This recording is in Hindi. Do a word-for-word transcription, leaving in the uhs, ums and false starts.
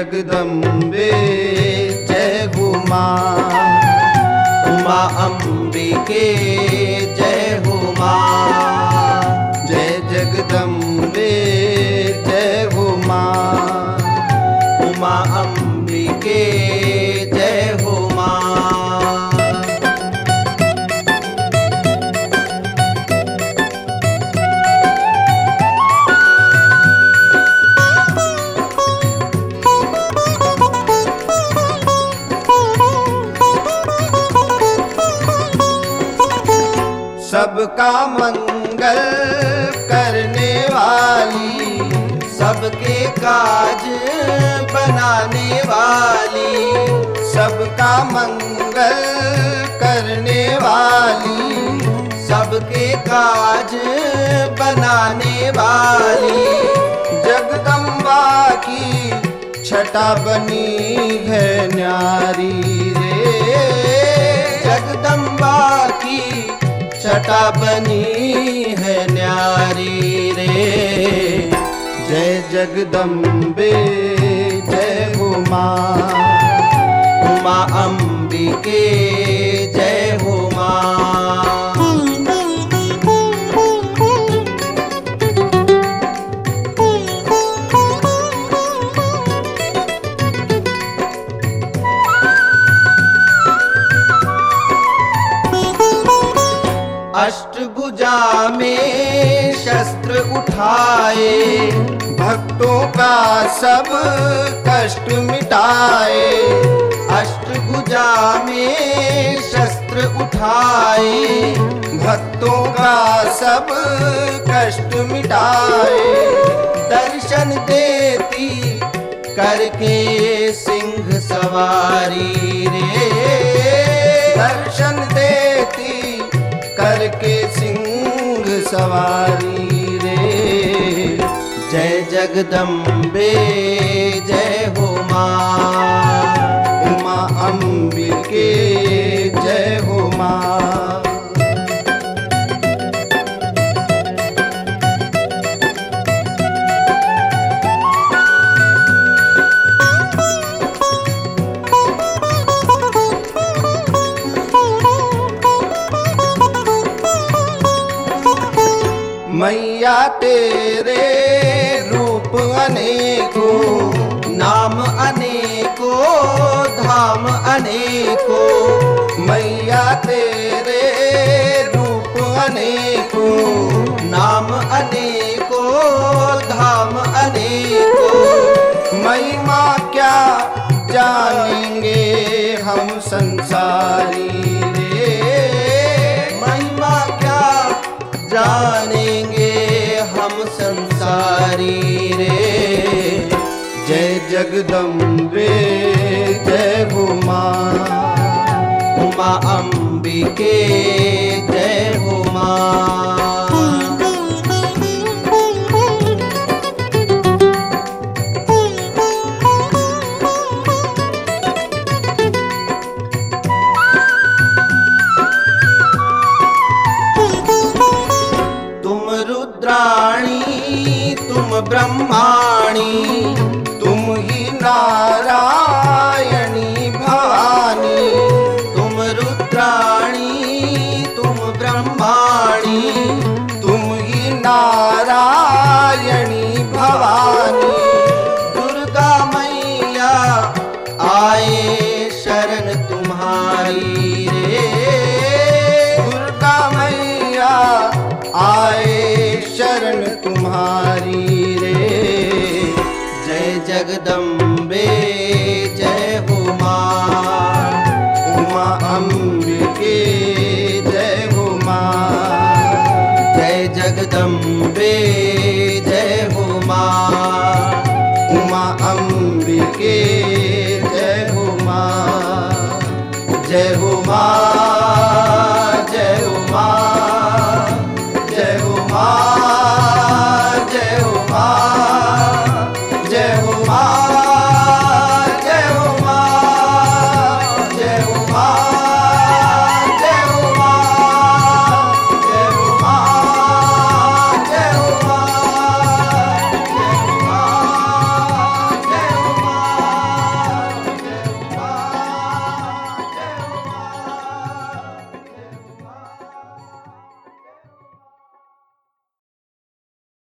जगदम्बे जय हो माँ। उमा अंबिके जय हो माँ। जय जगदम्बे जय हो माँ। उमा अंबिके जय हो माँ। सबका मंगल करने वाली, सबके काज बनाने वाली, सबका मंगल करने वाली, सबके काज बनाने वाली, जगदम्बा की छटा बनी है न्यारी रे। जगदम्बा की छटा बनी है न्यारी रे। जय जगदम्बे जय हो माँ। उमा अंबिके जय हो माँ। अष्टभुजा में शस्त्र उठाए, भक्तों का सब कष्ट मिटाए। अष्टभुजा में शस्त्र उठाए, भक्तों का सब कष्ट मिटाए। दर्शन देती करके सिंह सवारी रे। दर्शन देती करके सिंह सवारी रे। जय जगदम्बे जय हो माँ। उमा अंबिके जय हो माँ। मैया तेरे रूप अनेकों, नाम अनेको धाम अनेको। मैया तेरे रूप अनेकों, नाम अनेको धाम अनेको। महिमा क्या जानेंगे हम संसारी रे। महिमा क्या जानेंगे हम संसारी रे। जय जगदम्बे जय हो माँ। उमा अंबिके जय हो माँ। तुम रुद्राणी तुम ब्रह्माणी, तुम ही नारायणी भवानी। तुम रुद्राणी तुम ब्रह्माणी, तुम ही नारायणी भवानी। दुर्गा मैया आए शरण तुम्हारी रे। दुर्गा मैया आए शरण तुम्हारी रे। जय जगदम्बे जय हो माँ। उमा अंबिके जय हो माँ। जय जगदम्बे जय हो माँ। उमा अंबिके जय हो माँ। जय हो माँ।